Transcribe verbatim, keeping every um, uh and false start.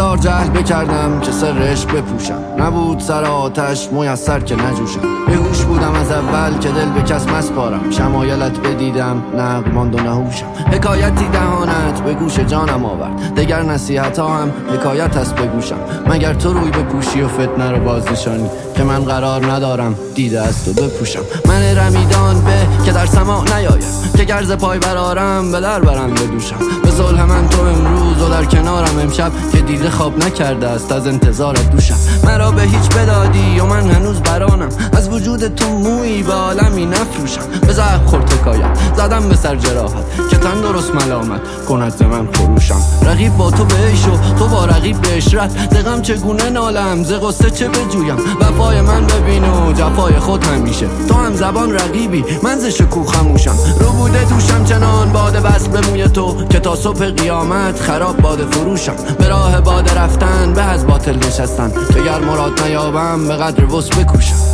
هزار جهل بکردم که سرش بپوشم، نبود سر آتش میسر که نجوشم. بیهوش بودم از اول که دل به کس مسپارم، شمایلت بدیدم نقل ماند و نهوشم. حکایتی دهانت به گوش جانم آورد، دگر نصیحت ها هم حکایت است به گوشم. مگر تو روی بپوشی و فتنه رو باز نشانی، که من قرار ندارم دیده از تو بپوشم. من رمیدان به که در سماع نیایم، که گرز پای برارم به در برم بدوشم. به صلح من تو امروز و در کنارم امشب، که دیده خواب نکرده است از انتظارت دوشم. مرا به هیچ بدادی و من هنوز برانم، از وجود تو مویی به عالمی نفروشم. به زخم خورد حکایت زدم به سر جراحت، که تن درست ملامت کند ز من خروشم. رقیب با تو به عیش و تو با رقیب به عشرت، ز غم چگونه نالم ز غصه چه بجویم. وفای من ببین و جفای خود همیشه، تو هم زبان رقیبی من ز شکوه خموشم. رو بوده دوشم چنان باده بس به موی تو، که تا صبح قیامت خراب باده فروشم. به راه باده رفتن به از باطل نشستن، که گر مراد نیابم به قدر وس بکوشم.